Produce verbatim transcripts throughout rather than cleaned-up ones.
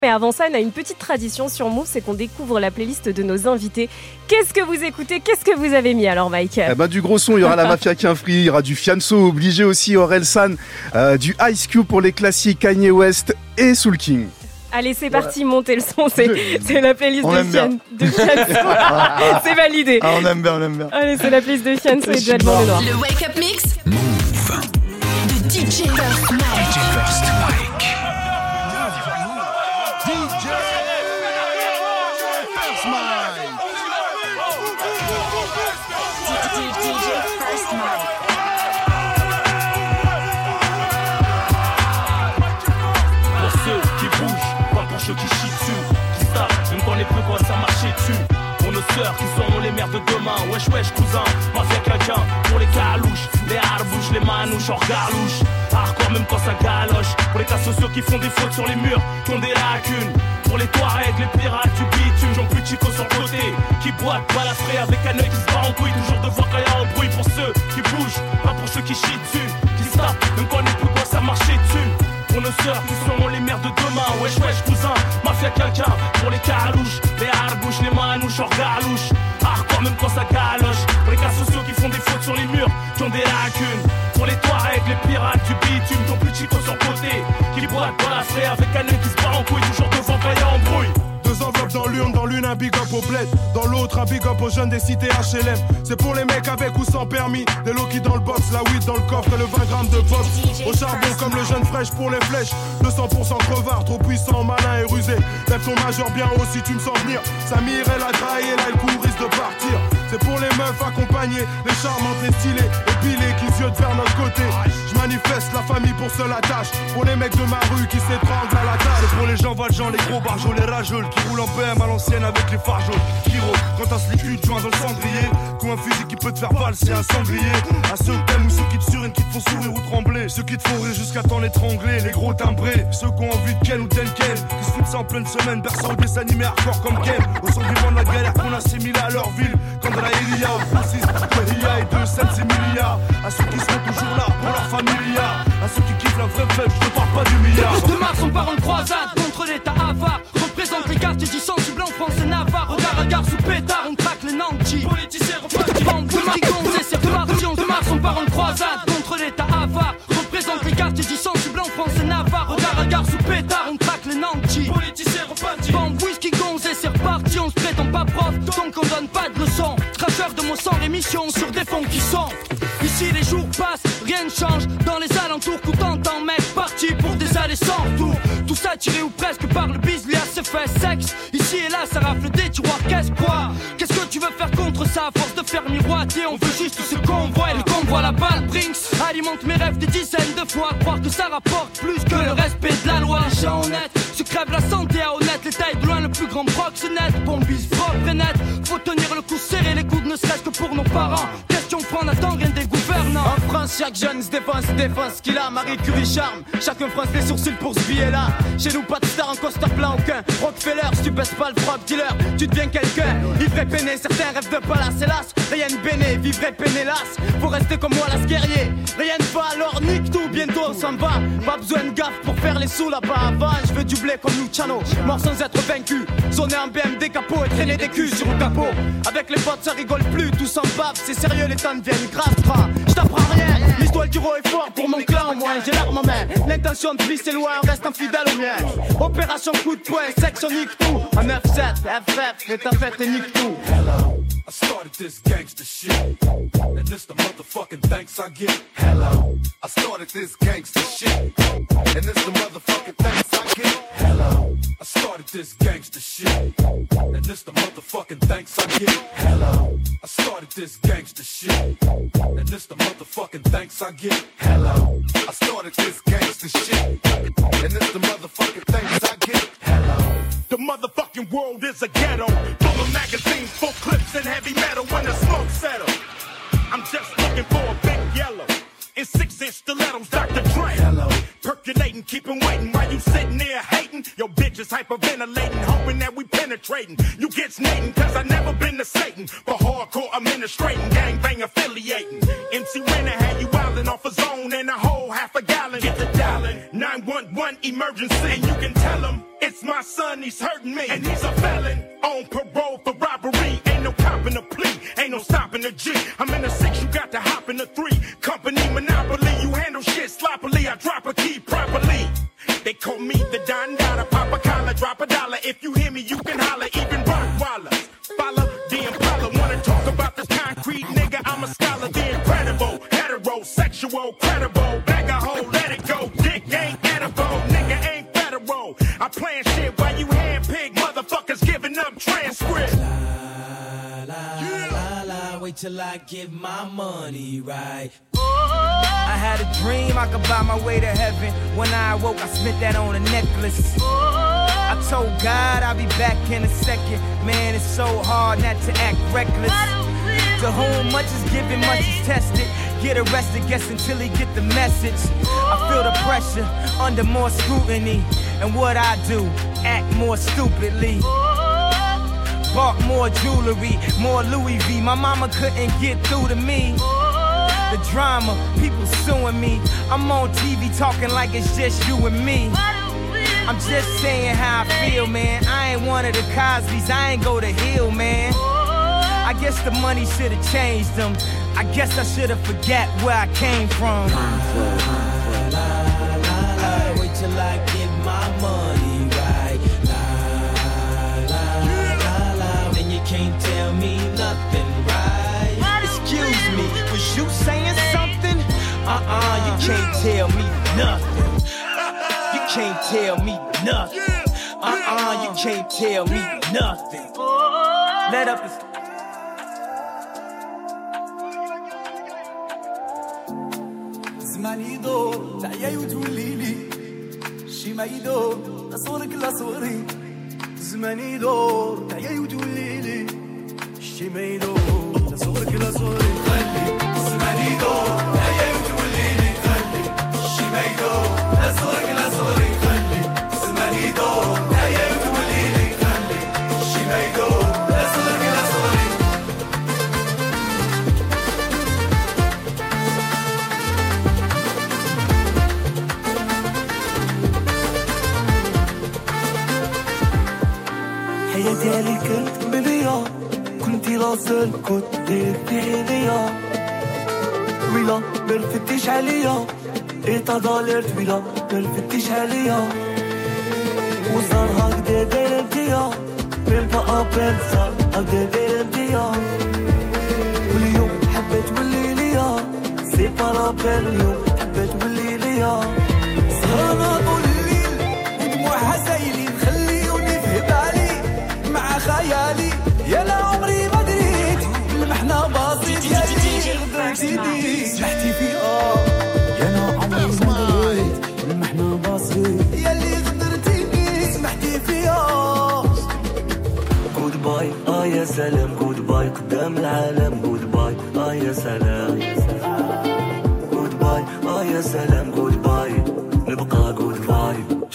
Mais avant ça, on a une petite tradition sur Move, c'est qu'on découvre la playlist de nos invités. Qu'est-ce que vous écoutez ? Qu'est-ce que vous avez mis alors, Mike ? Eh ben, du gros son, il y aura la Mafia Kinfree, il y aura du Fianso obligé aussi, Orelsan, euh, du Ice Cube pour les classiques, Kanye West et Soul King. Allez, c'est parti, montez le son, c'est, c'est la playlist on de, Fian, de Fianso. C'est validé. Ah, on aime bien, on aime bien. Allez, c'est la playlist de Fianso et de Alban Lenoir. Le Wake Up Mix Move de D J First Mike. D J First Mike. Ceux qui chient dessus, qui savent, je ne connais plus quoi ça marchait dessus. Pour nos sœurs qui seront les mères de demain. Wesh wesh cousin, mafia quelqu'un. Pour les calouches, les harbouches, les manouches hors garlouche. Hardcore même quand ça galoche. Pour les cas sociaux qui font des fautes sur les murs, qui ont des lacunes. Pour les Touaregs, les pirates du bitume, j'en plus chico sur le côté. Qui boite, balafré avec un œil qui se bat en couille. Toujours devant quand y'a un bruit. Pour ceux qui bougent, pas pour ceux qui chient dessus. Qui savent, je ne connais plus quoi ça marchait dessus. Pour nos sœurs qui seront les mères de demain. Wesh wesh cousin, mafia quelqu'un. Pour les carouches, les harbouches, les manouches hors galouche. Hardcore même quand ça galoche. Pour les cas sociaux qui font des fautes sur les murs, qui ont des lacunes. Pour les Touaregs, les pirates du bitume, ton plus chico sur le côté. Qui boite dans la frais avec un œil qui se bat en couille. Toujours devant quand y'a en brouille. Deux enveloppes dans l'urne, dans l'une un big up au bled, dans l'autre un big up aux jeunes des cités H L M. C'est pour les mecs avec ou sans permis, des low-key dans le box, la weed dans le coffre et le vingt grammes de pop. Au charbon comme le jeune fraîche pour les flèches, deux cents pour cent crevard, trop puissant, malin et rusé. Lève ton majeur bien haut si tu me sens venir. Samir elle a trahi, là le coup risque de partir. C'est pour les meufs accompagnées, les charmantes, les stylées, épilées qui se vers notre côté. Je manifeste la famille pour seule attache, pour les mecs de ma rue qui s'étranglent à la tâche. C'est pour les gens valjean, les gros barjols, les rageuls qui roulent en B M à l'ancienne avec les phares jaunes. Qui rôdent quand t'as ce liquide joint dans le cendrier. Qu'un fusil qui peut te faire valser un sanglier. À ceux que t'aimes ou ceux qui te surinent, qui te font sourire ou trembler. Ceux qui te font rire jusqu'à temps l'étrangler. Les gros timbrés, ceux qui ont envie de Ken ou Tenken. Qui se foutent ça en pleine semaine, berçant des animés hardcore comme Ken. Au sentiment de la galère qu'on assimile à leur ville. Quand dans la Elia, au Francis, Wehia et deux cents et milliards. À ceux qui seront toujours là pour leur familia. À ceux qui kiffent la vraie fête, je te parle pas du milliard. De mars on part en croisade contre l'état avare. Représente les quartiers du sensible en France et Navarre. Regard à gare sous pétard, on traque les nantis. Politiciens repartis. Bande de marcons et c'est reparti. De mars on part en croisade contre l'état avare. Représente les quartiers du sensible en France et Navarre. Regard à gare sous pétard, on traque les nantis. Politiciens repartis. Bande whisky gonze et c'est reparti. On se prétend pas prof, donc on donne pas de leçons. Traceur de mon sang, l'émission sur des fonds qui sont. Ici les jours passent, rien ne change. Dans les alentours, coup t'entends mec parti pour des allées sans retour. Tout ça tiré ou presque par le bise, lui a ses fait sexe. Ici et là ça rafle des tiroirs, qu'est-ce quoi? Qu'est-ce que tu veux faire contre ça? À force de faire miroiter, on veut juste ce qu'on voit. Et le convoi, la balle Brinks alimente mes rêves des dizaines de fois. Croire que ça rapporte plus que le respect de la loi. Gens honnêtes, se crève la santé à honnête. L'état est de loin le plus grand proxénète. Bombise propre et net, faut tenir le coup serré les coudes ne serait-ce que pour nos parents. Question prendre à temps, rien des gouvernants. En France, chaque jeune se défense, se défense ce qu'il a. Marie Curie charme, chacun fronce les sourcils pour ce billet-là. Chez nous, pas de star en costard plein aucun. Rockefeller, si tu baisses pas le frog dealer, tu deviens quelqu'un. Ivre et peiné, certains rêvent de palace, hélas. Rien de béné, vivre et peiné, hélas. Faut rester comme moi, las guerrier. Rien ne va, alors nique tout, bientôt on s'en va. Pas besoin de gaffe pour faire les sous là-bas avant. Je veux du blé comme Luciano, mort sans être vaincu. Zoner en B M D capot et traîner des culs sur le capot. Avec les potes, ça rigole plus, tous en bave. C'est sérieux, les temps deviennent grave, frère. Je t'apprends rien, l'histoire du roi est fort pour mon clan au moins. J'ai l'arme en main, l'intention de vie c'est loin, on reste infidèle au mien. Opération coup de poing, sexe on nique tout. En neuf sept, F F, et ta fête et nique tout. Hello, I started this gangster shit, and this the motherfucking thanks I get. Hello, I started this gangster shit, and this the motherfucking thanks I get. Hello, I started this gangster shit, and this the motherfucking thanks I get. Hello, I started this gangster shit, and this the motherfucking thanks I get. Hello, I started this gangster shit, and this the motherfucking thanks I get. Hello, the motherfucking world is a ghetto, full of magazines, full clips and heavy metal. When the smoke settles, I'm just looking for a big yellow in six-inch stilettos, Doctor Dre. Hello. Percolating, keeping waiting while you sitting there hating. Your bitch is hyperventilating, hoping that we penetrating. You get snating, cause I never been to Satan. For hardcore administrating, gangbang affiliating. M C Renner had you wildin' off a zone and a whole half a gallon. Get the dialing. nine one one emergency. And you can tell him it's my son, he's hurting me. And he's a felon on parole for robbery. Ain't no copping a plea, ain't no stopping a G. I'm in a six, you got to hop in a three. Company monopoly, you handle shit sloppily. I drop a key properly. They call me the Don Dada, pop a collar, drop a dollar. If you hear me, you can holler, even Rottweilers. Follow the Impala, wanna talk about this concrete nigga, I'm a scholar, the incredible. Heterosexual, credible, bag a hole, let it go. Dick ain't edible, nigga ain't federal. I plan shit while you handpick motherfuckers giving up transcript. La, la, la, la, wait till I get my money right. I had a dream I could buy my way to heaven. When I awoke, I spent that on a necklace. I told God I'll be back in a second. Man, it's so hard not to act reckless. To whom much is given, much is tested. Get arrested, guess until he get the message. I feel the pressure under more scrutiny. And what I do, act more stupidly. Bought more jewelry, more Louis V. My mama couldn't get through to me. The drama, people suing me. I'm on T V talking like it's just you and me. I'm just saying how I feel, man. I ain't one of the Cosbys, I ain't go to Hill, man. I guess the money should've changed them. I guess I should've forgot where I came from. La, la, la, la, wait till I get my money right. La, la, la, la, then you can't tell me nothing right. Excuse me, was you saying something? Uh-uh, you can't tell me nothing. You can't tell me nothing. Uh-uh, you can't tell me nothing. Let up this. زماني يدور تعيا وتولي لي شي ما يدور لا صورك لا صوري زماني يدور تعيا وتولي لي شي ما يدور لا صورك لا صوري خلي زماني يدور تعيا وتولي لي خلي شي ما يدور لا صورك لا صوري خلي زماني يدور تعيا وتولي لي خلي شي ما يدور لا صورك لا صوري حياتي عليك كنت مليا كنتي لازل كنت دير في عينيا ويلا مرفتيش عليا ايتا دالرت ويلا مرفتيش عليا وصار هكدا داير انتيا بالبقى بنسى هكدا داير انتيا واليوم حبيت تولي ليا سي با لابيل اليوم حبيت تولي ليا سهرانة طول الليل ودموعها سايلين خليوني في بالي مع خيالي يا لا عمري ما دريت المحنة بسيط يا لي غدرتيني سمحتي فيها يا لا عمري ما دريت المحنة بسيط يا لي غدرتيني سمحتي فيها جود باي اه يا سلام جود باي قدام العالم جود باي اه يا سلام جود باي اه يا سلام جود باي نبقى جود باي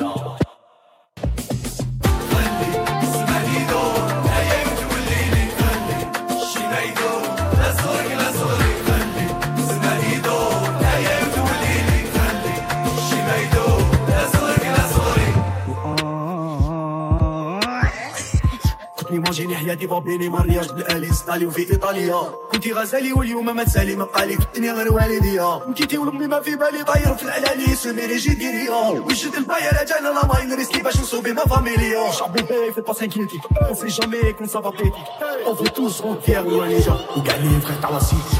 ماجيني حياتي فابيني مارياج بالالي ستالي وفي ايطاليا كنتي غزالي واليوم ما تسالي ما بقالي في الدنيا غير والديا مكيتي ولمي ما في بالي طاير في العلالي سميري جي ديريا وجد البايا رجعنا لا ماين ريسكي باش نصوبي ما فاميليا شعبي باي في با سانكينتي اون سي جامي كون سا فابيتي اون في توس اون فير ولانيجا وكاع لي فريق تاع لا سيتي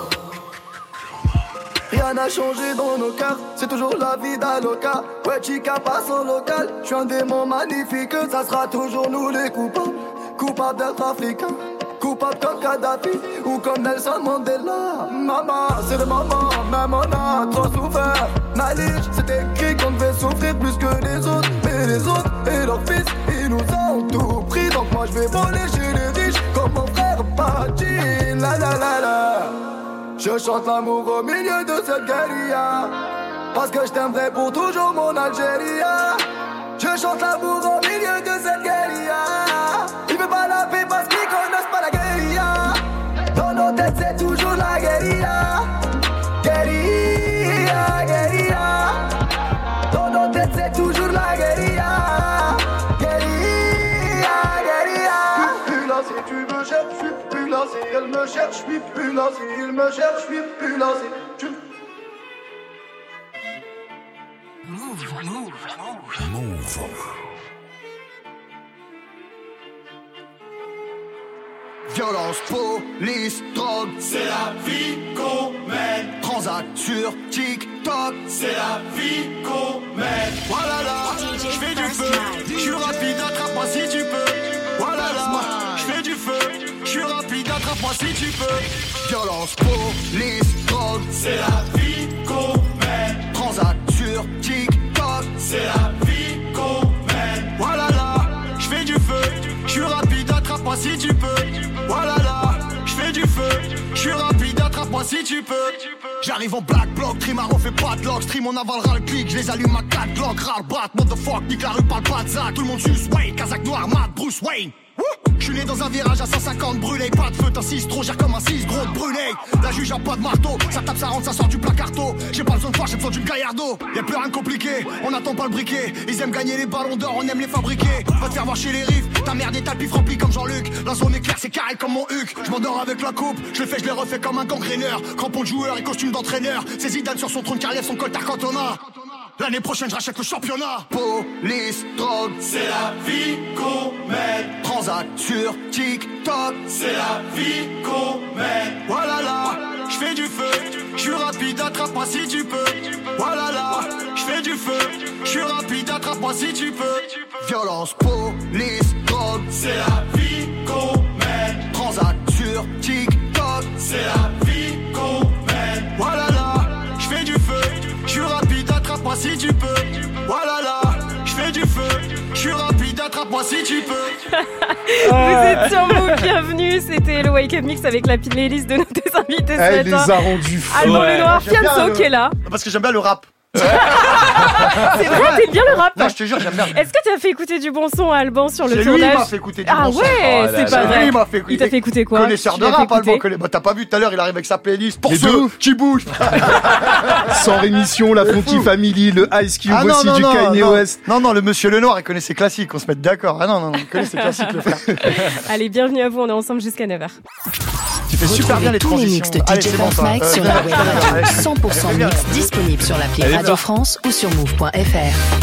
Rien n'a changé dans nos cœurs, c'est toujours la vie d'Aloca. Ouais, chica passe au local, je suis un démon magnifique. Ça sera toujours nous les coupables, coupables d'être africains, coupables comme Kadhafi ou comme Nelson Mandela. Maman, c'est de maman, même on a trop souffert. Malige, c'est écrit qu'on devait souffrir plus que les autres. Mais les autres et leurs fils, ils nous ont tout pris. Donc moi je vais voler chez les riches comme mon frère Pachi. La la la la. Je chante l'amour au milieu de cette guérilla, parce que je t'aimerai pour toujours mon Algérie. Je chante l'amour au milieu de cette guérilla. Ils veulent pas la paix parce qu'ils connaissent pas la guérilla. Dans nos têtes c'est toujours la guérilla. Guérilla, guérilla. Dans nos me cherche, je suis plus là. S'il me cherche, je suis plus là. Tu... Move, move, move, move. Violence, police, drogue, c'est la vie qu'on mène. Transact sur TikTok, c'est la vie qu'on mène. Voilà là, je fais du feu, je suis rapide, attrape-moi si tu peux. Voilà là, je fais du feu, je suis rapide, attrape-moi si tu peux. Violence, police, drogue, c'est la vie qu'on mène. Transact sur TikTok, c'est la vie qu'on mène. Voilà là, je fais du feu, je suis rapide, attrape-moi si tu peux. Voilà là, je fais du feu, je suis rapide, attrape-moi si tu peux. J'arrive en black block, Trimaro fait pas de lock, stream on avalera le clic, je les allume à quatre Glock, rare brat, motherfuck, nique la rue parle pas de ça, tout le monde suce, Wayne, Kazakh noir, Matt, Bruce Wayne. Je suis né dans un virage à cent cinquante brûlé, pas de feu, t'as six trop, gère comme un six gros brûlé. La juge a pas de marteau, ça tape, ça rentre, ça sort du placarto. J'ai pas besoin de foi, j'ai besoin d'une Gallardo. Y'a plus rien de compliqué, on n'attend pas le briquet. Ils aiment gagner les ballons d'or, on aime les fabriquer. Va te faire voir chez les riffs, ta merde est tapis rempli comme Jean-Luc. La zone est claire, c'est carré comme mon huc. Je m'endors avec la coupe, je le fais, je les refais comme un gangréneur. Crampon de joueur et costume d'entraîneur. C'est Zidane sur son trône qui relève son coltard Cantona. L'année prochaine, je rachète le championnat. Police, drogue, c'est la vie qu'on mène. Transact sur TikTok, c'est la vie qu'on mène. Voilà là, je fais du feu, je suis rapide, attrape-moi si tu peux. Voilà là, je fais du feu, je suis rapide, attrape-moi si tu peux. Violence, police, drogue, c'est la vie qu'on mène. Transact sur TikTok, c'est la vie qu'on mène. Voilà là, je fais du feu, je suis rapide, attrape-moi si tu peux. Voilà là, je fais du feu, je suis rapide, attrape-moi si tu peux. Vous êtes sur Move, bienvenue. C'était le Wake Up Mix avec la playlist de nos deux invités ce matin. Elle les a rendus fous. Alban Ouais. Lenoir, J'aime bien Fianso le- qui est là. Parce que j'aime bien le rap. C'est vrai, t'aimes bien le rap. Non, je te jure, j'aime bien. Est-ce que tu as fait écouter du bon son à Alban sur le C'est lui tournage? qui m'a fait écouter du Ah bon son. ouais, Oh là c'est là pas là. vrai. Lui, il m'a fait écouter. Il t'a fait écouter quoi? Connaisseur Tu de l'as fait rap, Alban. écouter connaît- bah, t'as pas vu tout à l'heure, il arrive avec sa playlist. Pour Les ceux deux. qui bougent. Sans rémission, la Funky Family, le Ice Cube Ah non, aussi non, du non, Kanye non. West. Non, non, le monsieur Lenoir, il connaît ses classiques, on se met d'accord. Ah non, non, non, il connaît ses classiques, le frère. Allez, bienvenue à vous, on est ensemble jusqu'à neuf heures. Tu fais super bien les tous les transitions. mix de Allez, D J c'est bon, First ça. Mike Euh, sur la web radio. cent pour cent Elle est bien. mix disponible sur l'appli Elle est Radio bien. France ou sur move point f r.